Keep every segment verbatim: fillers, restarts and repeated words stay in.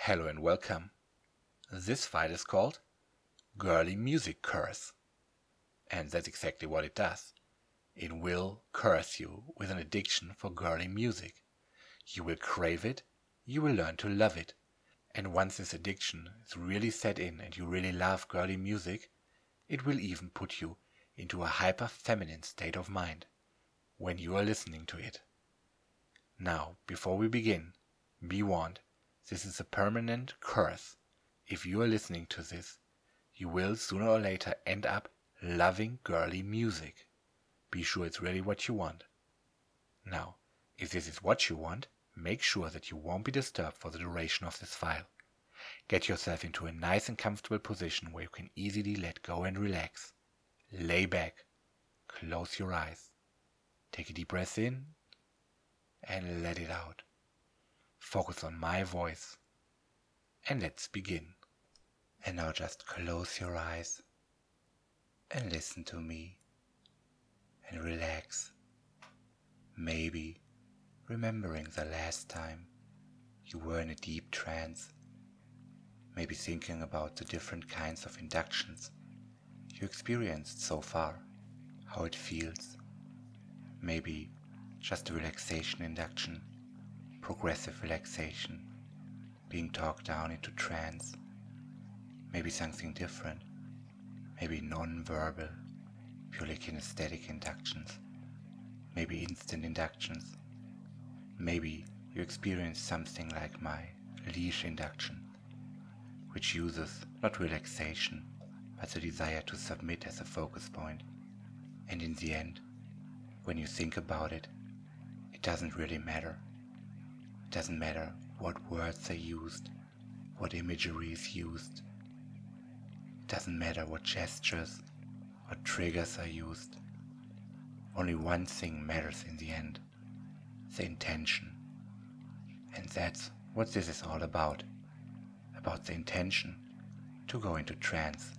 Hello and welcome. This file is called Girly Music Curse. And that's exactly what it does. It will curse you with an addiction for girly music. You will crave it, you will learn to love it. And once this addiction is really set in and you really love girly music, it will even put you into a hyper-feminine state of mind when you are listening to it. Now, before we begin, be warned. This is a permanent curse. If you are listening to this, you will sooner or later end up loving girly music. Be sure it's really what you want. Now, if this is what you want, make sure that you won't be disturbed for the duration of this file. Get yourself into a nice and comfortable position where you can easily let go and relax. Lay back. Close your eyes. Take a deep breath in and let it out. Focus on my voice, and let's begin. And now just close your eyes and listen to me and relax. Maybe remembering the last time you were in a deep trance. Maybe thinking about the different kinds of inductions you experienced so far, how it feels. Maybe just a relaxation induction. Progressive relaxation, being talked down into trance, maybe something different, maybe non-verbal, purely kinesthetic inductions, maybe instant inductions, maybe you experience something like my leash induction, which uses not relaxation, but the desire to submit as a focus point, and in the end, when you think about it, it doesn't really matter. It doesn't matter what words are used, what imagery is used. It doesn't matter what gestures or triggers are used. Only one thing matters in the end, the intention. And that's what this is all about. About the intention to go into trance.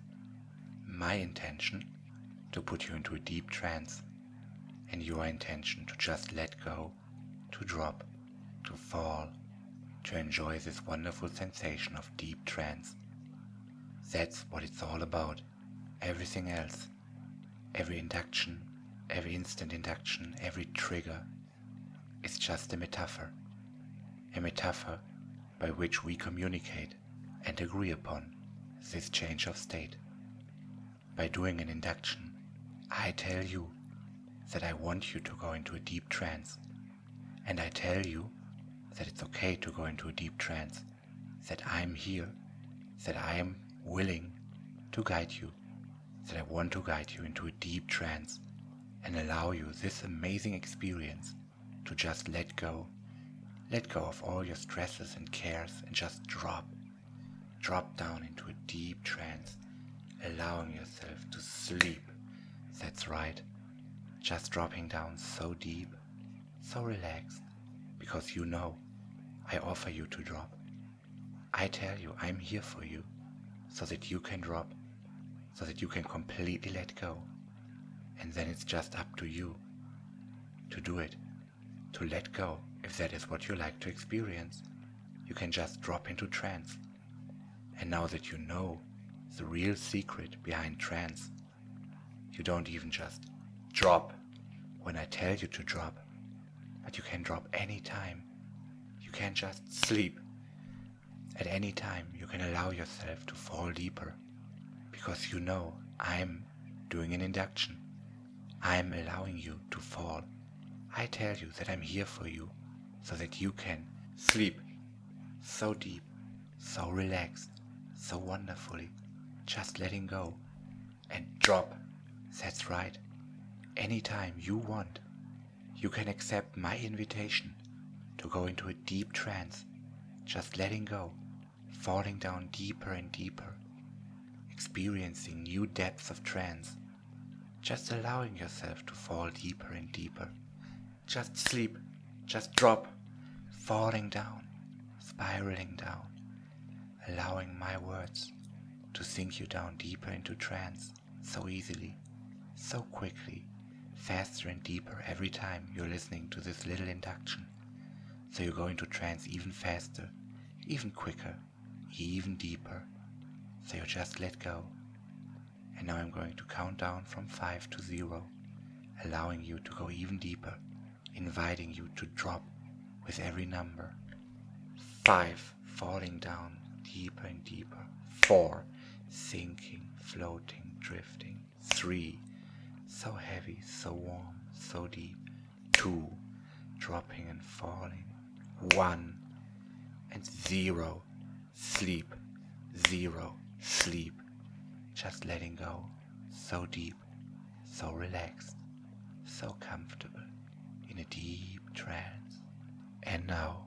My intention to put you into a deep trance. And your intention to just let go, to drop. To fall, to enjoy this wonderful sensation of deep trance. That's what it's all about. Everything else, every induction, every instant induction, every trigger, is just a metaphor. A metaphor by which we communicate and agree upon this change of state. By doing an induction, I tell you that I want you to go into a deep trance, and I tell you that it's okay to go into a deep trance, that I'm here, that I am willing to guide you, that I want to guide you into a deep trance and allow you this amazing experience to just let go, let go of all your stresses and cares and just drop, drop down into a deep trance, allowing yourself to sleep. That's right, just dropping down so deep, so relaxed, because you know I offer you to drop. I tell you I'm here for you, so that you can drop, so that you can completely let go. And then it's just up to you to do it, to let go. If that is what you like to experience, you can just drop into trance. And now that you know the real secret behind trance, you don't even just drop when I tell you to drop, but you can drop anytime. You can just sleep. At any time you can allow yourself to fall deeper, because you know I'm doing an induction. I'm allowing you to fall. I tell you that I'm here for you, so that you can sleep so deep, so relaxed, so wonderfully, just letting go and drop. That's right. Anytime you want, you can accept my invitation to go into a deep trance, just letting go, falling down deeper and deeper, experiencing new depths of trance, just allowing yourself to fall deeper and deeper, just sleep, just drop, falling down, spiraling down, allowing my words to sink you down deeper into trance so easily, so quickly, faster and deeper every time you're listening to this little induction. So you go into trance even faster, even quicker, even deeper. So you just let go. And now I'm going to count down from five to zero, allowing you to go even deeper, inviting you to drop with every number. Five, falling down deeper and deeper. Four, sinking, floating, drifting. Three, so heavy, so warm, so deep. Two, dropping and falling. One, and zero, sleep. Zero, sleep. Just letting go, so deep, so relaxed, so comfortable, in a deep trance. And now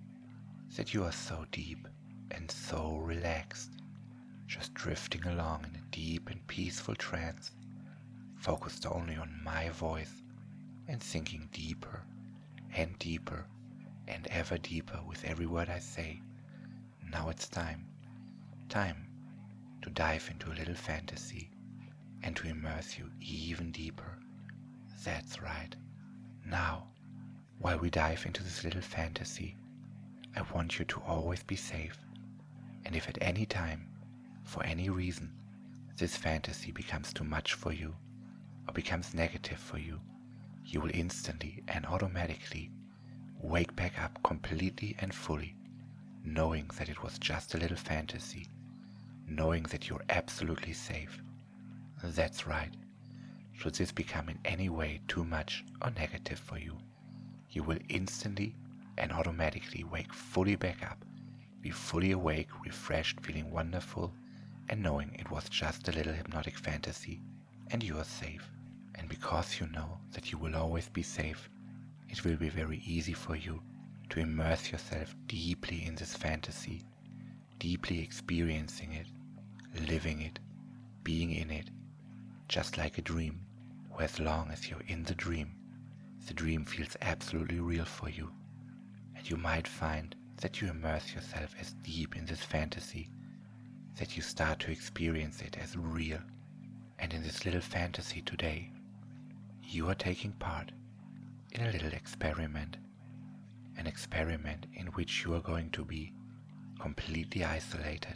that you are so deep and so relaxed, just drifting along in a deep and peaceful trance, focused only on my voice and sinking deeper and deeper and ever deeper with every word I say. Now it's time, time to dive into a little fantasy and to immerse you even deeper. That's right. Now, while we dive into this little fantasy, I want you to always be safe. And if at any time, for any reason, this fantasy becomes too much for you or becomes negative for you, you will instantly and automatically wake back up completely and fully, knowing that it was just a little fantasy, knowing that you're absolutely safe. That's right. Should this become in any way too much or negative for you, you will instantly and automatically wake fully back up, be fully awake, refreshed, feeling wonderful, and knowing it was just a little hypnotic fantasy and you are safe. And because you know that you will always be safe, it will be very easy for you to immerse yourself deeply in this fantasy, deeply experiencing it, living it, being in it, just like a dream, where as long as you're in the dream, the dream feels absolutely real for you. And you might find that you immerse yourself as deep in this fantasy that you start to experience it as real. And in this little fantasy today, you are taking part in a little experiment, an experiment in which you are going to be completely isolated.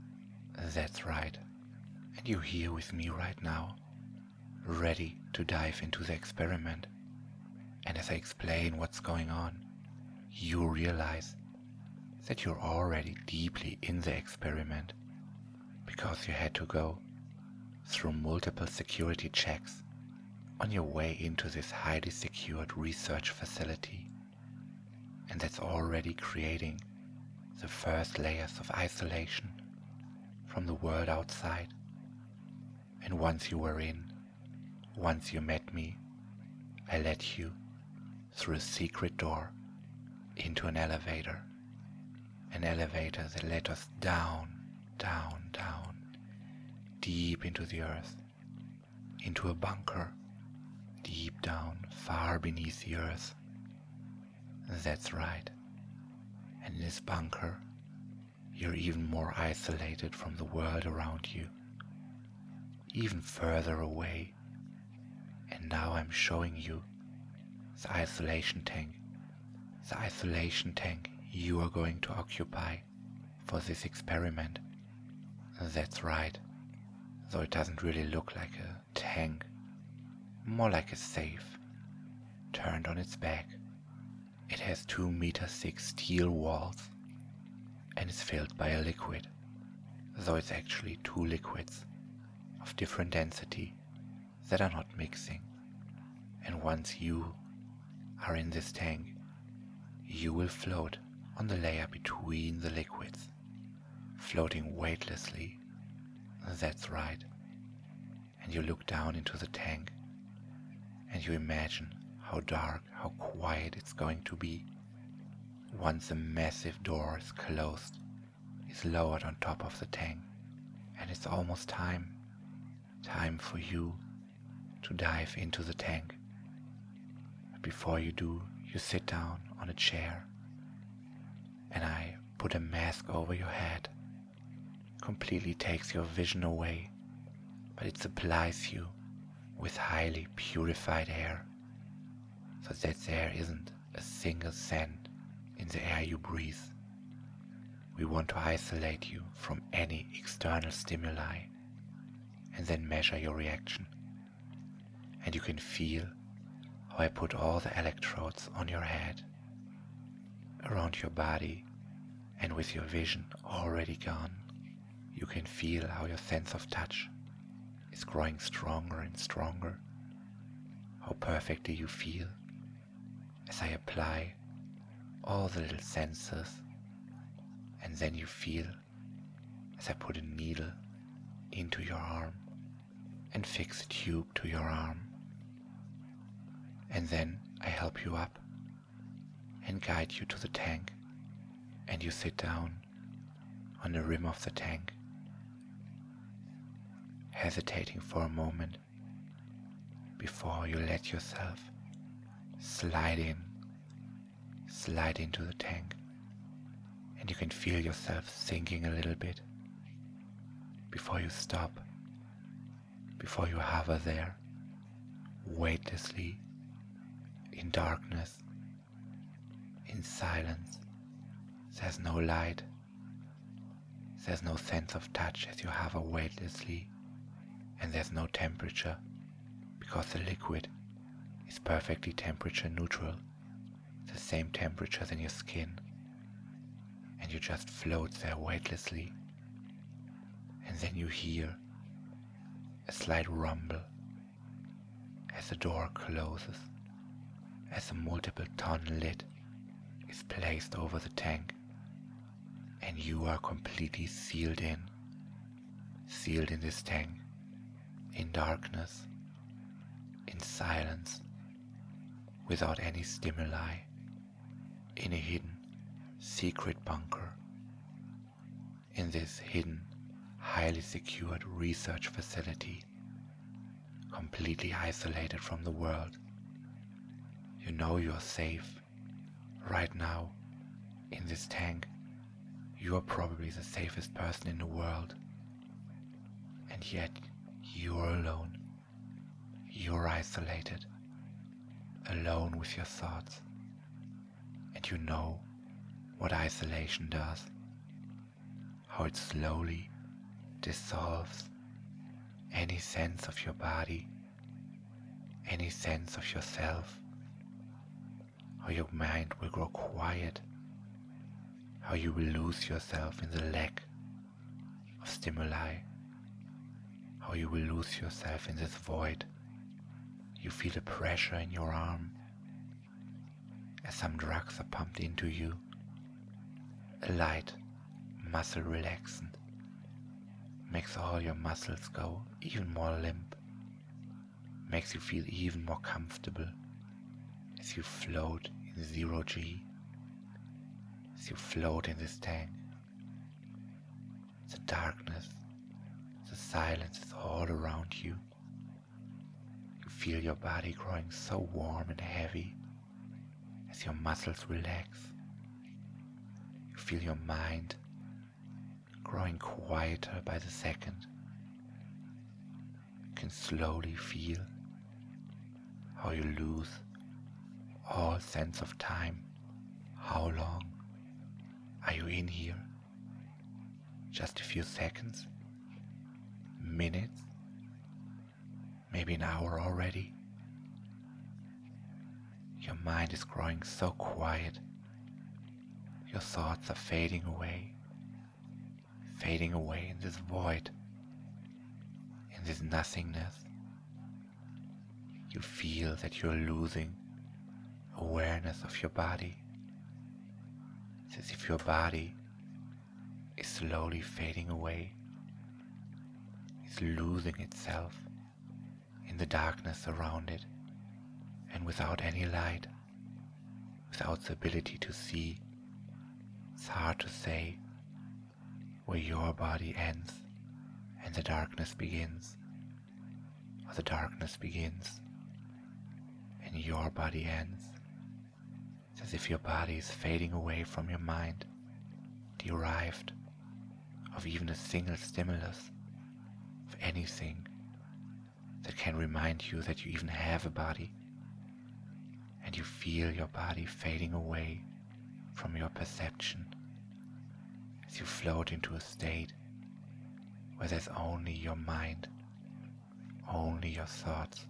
That's right. And you're here with me right now, ready to dive into the experiment. And as I explain what's going on, you realize that you're already deeply in the experiment because you had to go through multiple security checks on your way into this highly secured research facility. And that's already creating the first layers of isolation from the world outside. And once you were in, once you met me, I led you through a secret door into an elevator. An elevator that led us down, down, down, deep into the earth, into a bunker, deep down, far beneath the earth. That's right. And in this bunker, you're even more isolated from the world around you, even further away. And now I'm showing you the isolation tank, the isolation tank you are going to occupy for this experiment. That's right, though it doesn't really look like a tank, more like a safe, turned on its back. It has two meter thick steel walls and is filled by a liquid, though it's actually two liquids of different density that are not mixing. And once you are in this tank, you will float on the layer between the liquids, floating weightlessly. That's right. And you look down into the tank and you imagine how dark, how quiet it's going to be once the massive door is closed, is lowered on top of the tank, and it's almost time, time for you to dive into the tank. But before you do, you sit down on a chair and I put a mask over your head. Completely takes your vision away, but it supplies you with highly purified air, so that there isn't a single cent in the air you breathe. we want to isolate you from any external stimuli and then measure your reaction. And you can feel how I put all the electrodes on your head, around your body, and with your vision already gone, you can feel how your sense of touch is growing stronger and stronger, how perfectly you feel as I apply all the little sensors, and then you feel as I put a needle into your arm and fix a tube to your arm, and then I help you up and guide you to the tank, and you sit down on the rim of the tank, hesitating for a moment before you let yourself slide in, slide into the tank, and you can feel yourself sinking a little bit before you stop, before you hover there, weightlessly, in darkness, in silence. There's no light, there's no sense of touch as you hover weightlessly, and there's no temperature because the liquid is perfectly temperature neutral, the same temperature than your skin, and you just float there weightlessly. And then you hear a slight rumble as the door closes, as a multiple ton lid is placed over the tank, and you are completely sealed in, sealed in this tank, in darkness, in silence, without any stimuli, in a hidden, secret bunker, in this hidden, highly secured research facility, completely isolated from the world. You know you're safe. Right now, in this tank, you are probably the safest person in the world. And yet, you're alone. You're isolated, alone with your thoughts. And you know what isolation does, how it slowly dissolves any sense of your body, any sense of yourself, how your mind will grow quiet, how you will lose yourself in the lack of stimuli, how you will lose yourself in this void. You feel a pressure in your arm as some drugs are pumped into you, a light muscle relaxant makes all your muscles go even more limp, makes you feel even more comfortable as you float in zero G, as you float in this tank. The darkness, the silence is all around you. You feel your body growing so warm and heavy as your muscles relax. You feel your mind growing quieter by the second. You can slowly feel how you lose all sense of time. How long are you in here? Just a few seconds? Minutes? Maybe an hour already? Your mind is growing so quiet. Your thoughts are fading away, fading away in this void, in this nothingness. You feel that you're losing awareness of your body. It's as if your body is slowly fading away, is losing itself in the darkness around it, and without any light, without the ability to see. It's hard to say where your body ends and the darkness begins, or the darkness begins and your body ends. It's as if your body is fading away from your mind, derived of even a single stimulus, of anything that can remind you that you even have a body, and you feel your body fading away from your perception, as you float into a state where there's only your mind, only your thoughts.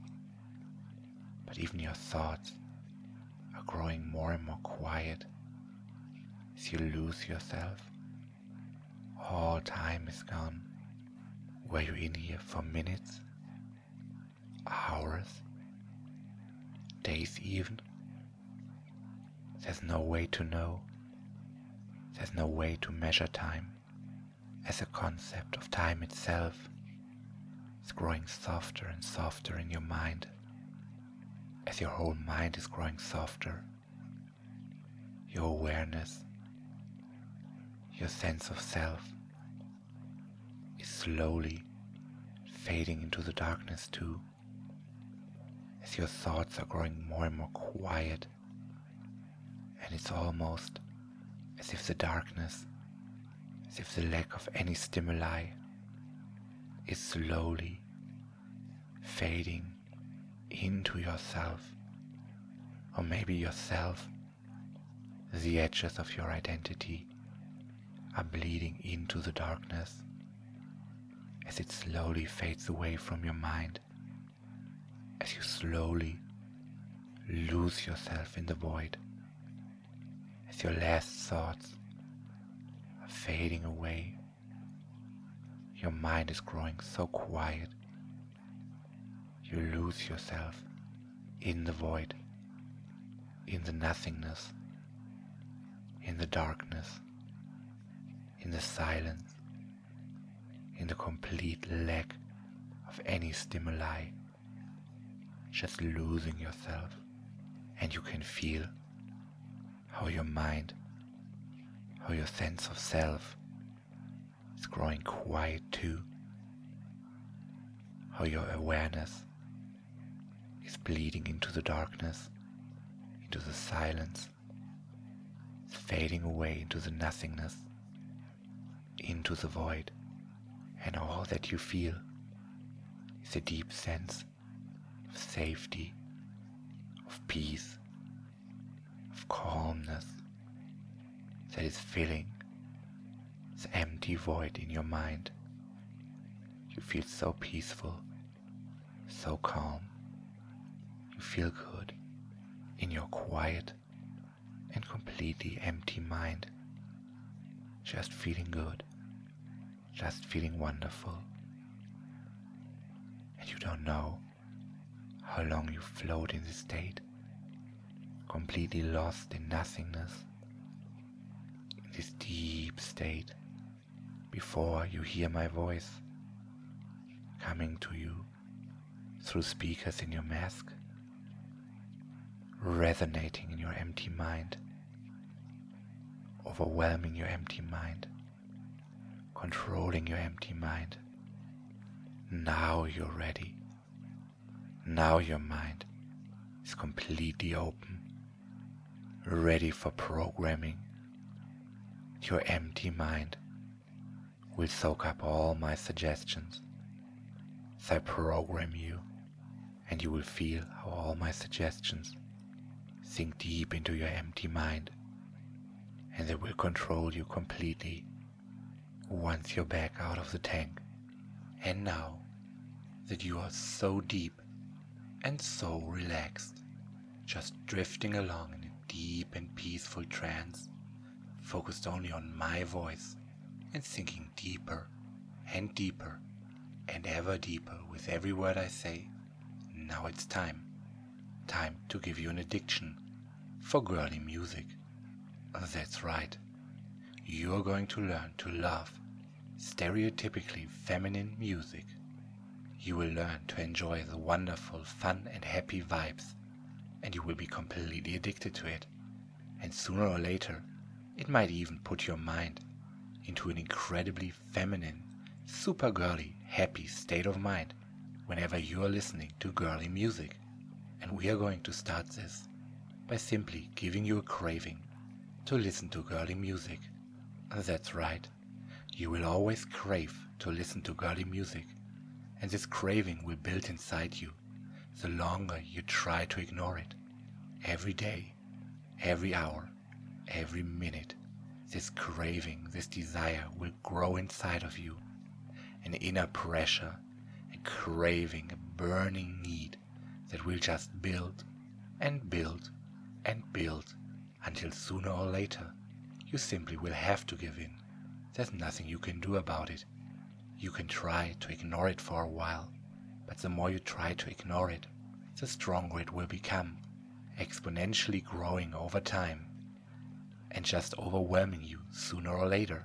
But even your thoughts are growing more and more quiet as you lose yourself. All time is gone. Were you in here for minutes, hours, days even? There's no way to know. There's no way to measure time, as a concept of time itself is growing softer and softer in your mind. As your whole mind is growing softer, your awareness, your sense of self is slowly fading into the darkness too, as your thoughts are growing more and more quiet, and it's almost as if the darkness, as if the lack of any stimuli is slowly fading into yourself, or maybe yourself, the edges of your identity are bleeding into the darkness as it slowly fades away from your mind, as you slowly lose yourself in the void, as your last thoughts are fading away. Your mind is growing so quiet, you lose yourself in the void, in the nothingness, in the darkness, in the silence, in the complete lack of any stimuli, just losing yourself. And you can feel how your mind, how your sense of self is growing quiet too, how your awareness is bleeding into the darkness, into the silence, is fading away into the nothingness, into the void, and all that you feel is a deep sense of safety, of peace, of calmness that is filling this empty void in your mind. You feel so peaceful, so calm. You feel good in your quiet and completely empty mind, just feeling good, just feeling wonderful. And you don't know how long you float in this state, completely lost in nothingness, in this deep state, before you hear my voice coming to you through speakers in your mask, resonating in your empty mind, overwhelming your empty mind, controlling your empty mind. Now you're ready. Now your mind is completely open, ready for programming. Your empty mind will soak up all my suggestions as I program you, and you will feel how all my suggestions sink deep into your empty mind, and they will control you completely once you're back out of the tank. And now that you are so deep and so relaxed, just drifting along in a deep and peaceful trance, focused only on my voice and sinking deeper and deeper and ever deeper with every word I say, now it's time. Time to give you an addiction for girly music. That's right. You're going to learn to love stereotypically feminine music. You will learn to enjoy the wonderful, fun and happy vibes, and you will be completely addicted to it. And sooner or later, it might even put your mind into an incredibly feminine, super girly, happy state of mind whenever you are listening to girly music. And we are going to start this by simply giving you a craving to listen to girly music. That's right, you will always crave to listen to girly music, and this craving will build inside you the longer you try to ignore it. Every day, every hour, every minute, this craving, this desire will grow inside of you. An inner pressure, a craving, a burning need that will just build and build and build until sooner or later you simply will have to give in. There's nothing you can do about it. You can try to ignore it for a while, but the more you try to ignore it, the stronger it will become, exponentially growing over time and just overwhelming you sooner or later.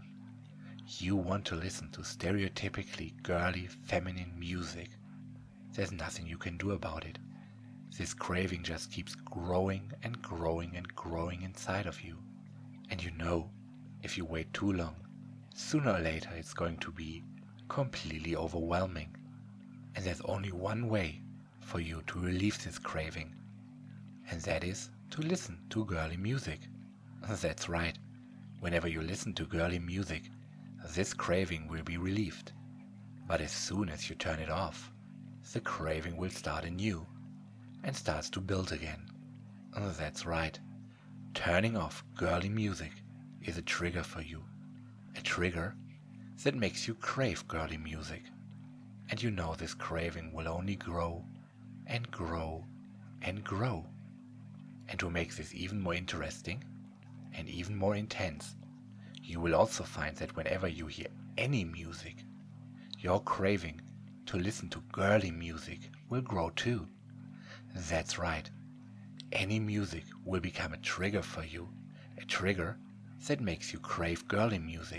You want to listen to stereotypically girly, feminine music. There's nothing you can do about it. This craving just keeps growing and growing and growing inside of you. And you know, if you wait too long, sooner or later it's going to be completely overwhelming. And there's only one way for you to relieve this craving, and that is to listen to girly music. That's right. Whenever you listen to girly music, this craving will be relieved. But as soon as you turn it off, the craving will start anew and starts to build again. That's right. Turning off girly music is a trigger for you. A trigger that makes you crave girly music. And you know this craving will only grow and grow and grow. And to make this even more interesting and even more intense, you will also find that whenever you hear any music, your craving to listen to girly music will grow too. That's right. Any music will become a trigger for you, a trigger that makes you crave girly music.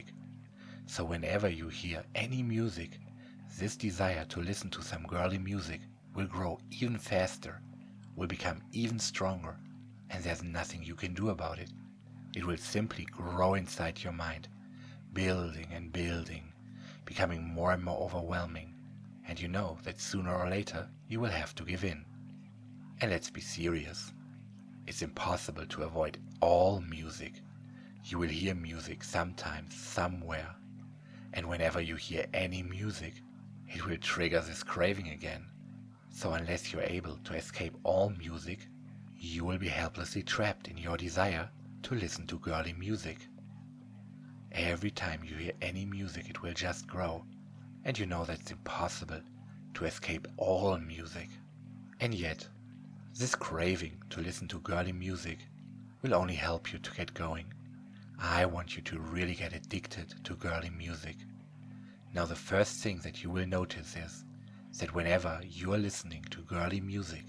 So whenever you hear any music, this desire to listen to some girly music will grow even faster, will become even stronger, and there's nothing you can do about it. It will simply grow inside your mind, building and building, becoming more and more overwhelming, and you know that sooner or later you will have to give in. And let's be serious. It's impossible to avoid all music. You will hear music sometimes, somewhere, and whenever you hear any music, it will trigger this craving again. So unless you're able to escape all music, you will be helplessly trapped in your desire to listen to girly music. Every time you hear any music, it will just grow, and you know that it's impossible to escape all music. And yet, this craving to listen to girly music will only help you to get going. I want you to really get addicted to girly music. Now the first thing that you will notice is that whenever you are listening to girly music,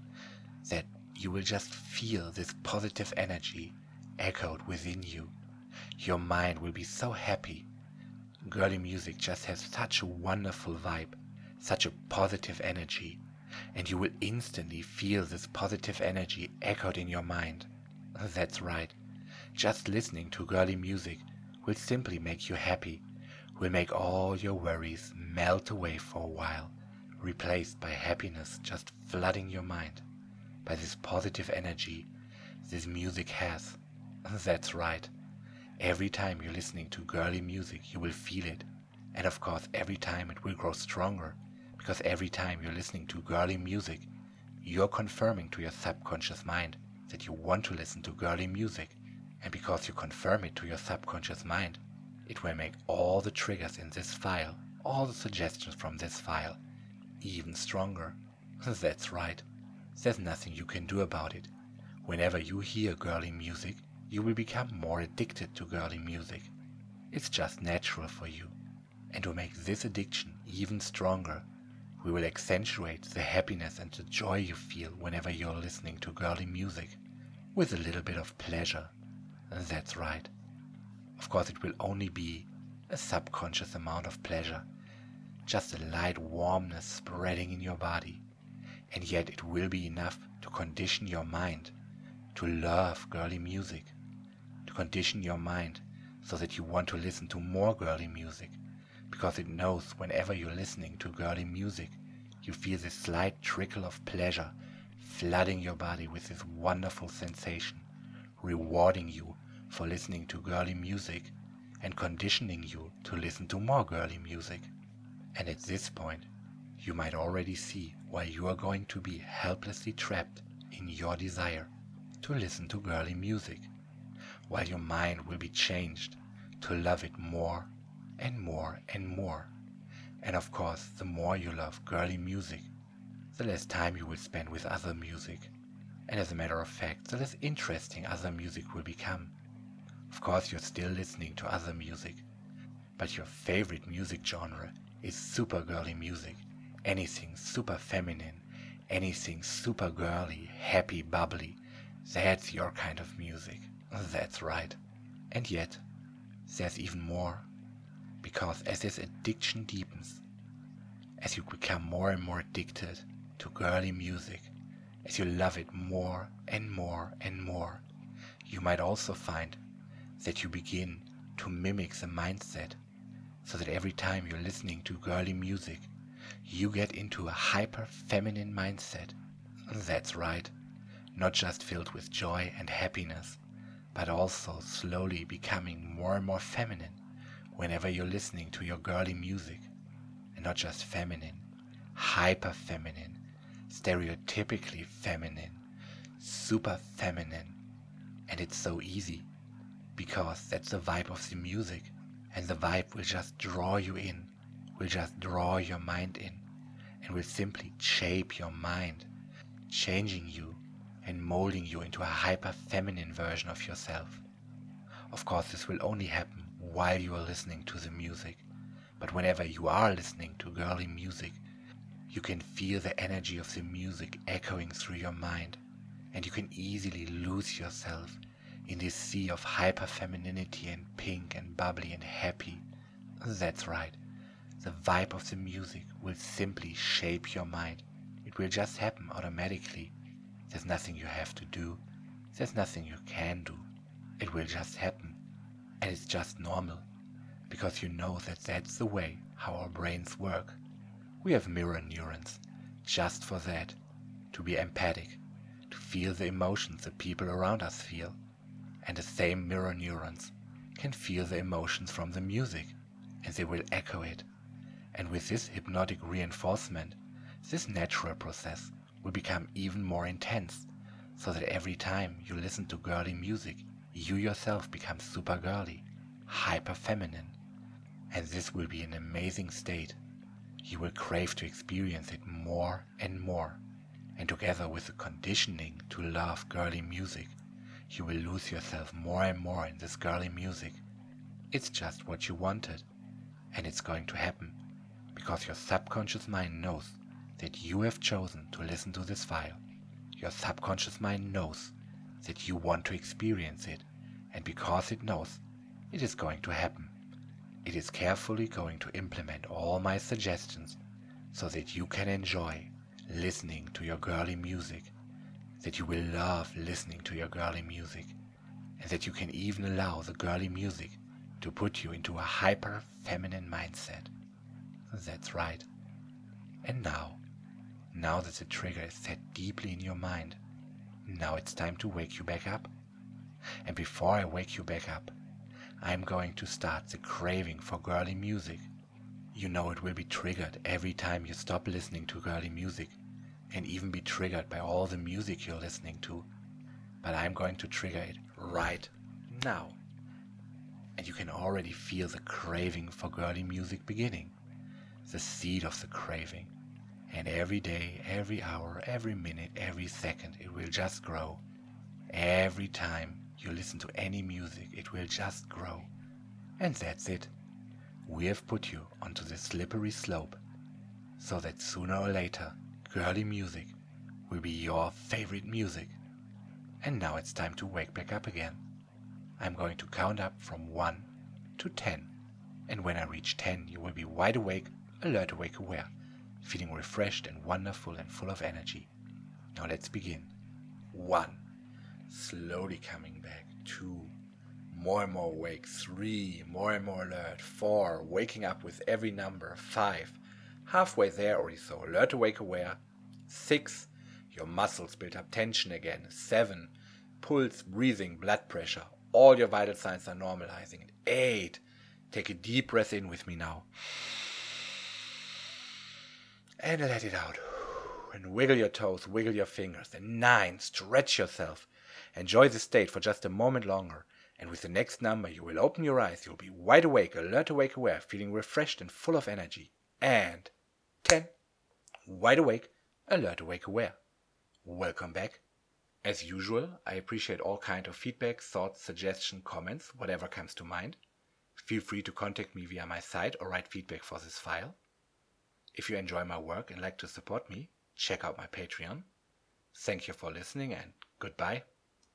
that you will just feel this positive energy echoed within you. Your mind will be so happy. Girly music just has such a wonderful vibe, such a positive energy, and you will instantly feel this positive energy echoed in your mind. That's right. Just listening to girly music will simply make you happy, will make all your worries melt away for a while, replaced by happiness just flooding your mind, by this positive energy this music has. That's right. Every time you're listening to girly music, you will feel it. And of course, every time it will grow stronger, because every time you're listening to girly music, you're confirming to your subconscious mind that you want to listen to girly music. And because you confirm it to your subconscious mind, it will make all the triggers in this file, all the suggestions from this file, even stronger. That's right. There's nothing you can do about it. Whenever you hear girly music, you will become more addicted to girly music. It's just natural for you. And to make this addiction even stronger, we will accentuate the happiness and the joy you feel whenever you're listening to girly music, with a little bit of pleasure. That's right. Of course, it will only be a subconscious amount of pleasure, just a light warmness spreading in your body, and yet it will be enough to condition your mind to love girly music, to condition your mind so that you want to listen to more girly music, because it knows whenever you're listening to girly music, you feel this slight trickle of pleasure flooding your body with this wonderful sensation, rewarding you for listening to girly music and conditioning you to listen to more girly music. And at this point, you might already see why you are going to be helplessly trapped in your desire to listen to girly music. while your mind will be changed to love it more and more and more. And of course, the more you love girly music, the less time you will spend with other music. And as a matter of fact, the less interesting other music will become. Of course, you're still listening to other music, but your favorite music genre is super girly music. Anything super feminine, anything super girly, happy, bubbly. That's your kind of music. That's right. And yet, there's even more. Because as this addiction deepens, as you become more and more addicted to girly music, as you love it more and more and more, you might also find that you begin to mimic the mindset, so that every time you're listening to girly music, you get into a hyper-feminine mindset. That's right, not just filled with joy and happiness, but also slowly becoming more and more feminine whenever you're listening to your girly music. And not just feminine, hyper-feminine, stereotypically feminine, super feminine. And it's so easy, because that's the vibe of the music, and the vibe will just draw you in, will just draw your mind in, and will simply shape your mind, changing you and molding you into a hyper-feminine version of yourself. Of course, this will only happen while you are listening to the music, but whenever you are listening to girly music, you can feel the energy of the music echoing through your mind, and you can easily lose yourself in this sea of hyper-femininity and pink and bubbly and happy. That's right. The vibe of the music will simply shape your mind. It will just happen automatically. There's nothing you have to do. There's nothing you can do. It will just happen. And it's just normal, because you know that that's the way how our brains work. We have mirror neurons just for that, to be empathic, to feel the emotions the people around us feel. And the same mirror neurons can feel the emotions from the music, and they will echo it. And with this hypnotic reinforcement, this natural process will become even more intense, so that every time you listen to girly music, you yourself become super girly, hyper feminine. And this will be an amazing state. You will crave to experience it more and more, and together with the conditioning to love girly music, you will lose yourself more and more in this girly music. It's just what you wanted, and it's going to happen, because your subconscious mind knows that you have chosen to listen to this file. Your subconscious mind knows that you want to experience it, and because it knows, it is going to happen. It is carefully going to implement all my suggestions so that you can enjoy listening to your girly music, that you will love listening to your girly music, and that you can even allow the girly music to put you into a hyper-feminine mindset. That's right. And now, now that the trigger is set deeply in your mind, now it's time to wake you back up. And before I wake you back up, I'm going to start the craving for girly music. You know it will be triggered every time you stop listening to girly music, and even be triggered by all the music you're listening to. But I'm going to trigger it right now. And you can already feel the craving for girly music beginning, the seed of the craving. And every day, every hour, every minute, every second, it will just grow. Every time you listen to any music, it will just grow. And that's it. We have put you onto this slippery slope, so that sooner or later, girly music will be your favorite music. And now it's time to wake back up again. I'm going to count up from one to ten. And when I reach ten, you will be wide awake, alert, awake, aware, feeling refreshed and wonderful and full of energy. Now let's begin. One. Slowly coming back. Two. More and more awake. Three. More and more alert. Four. Waking up with every number. Five. Halfway there already, so alert, awake, aware. Six. Your muscles build up tension again. Seven. Pulse, breathing, blood pressure. All your vital signs are normalizing. Eight. Take a deep breath in with me now. And let it out. And wiggle your toes, wiggle your fingers. And nine. Stretch yourself. Enjoy the state for just a moment longer. And with the next number, you will open your eyes. You'll be wide awake, alert, awake, aware, feeling refreshed and full of energy. And ten. Wide awake, alert, awake, aware. Welcome back. As usual, I appreciate all kind of feedback, thoughts, suggestions, comments, whatever comes to mind. Feel free to contact me via my site or write feedback for this file. If you enjoy my work and like to support me, check out my Patreon. Thank you for listening and goodbye.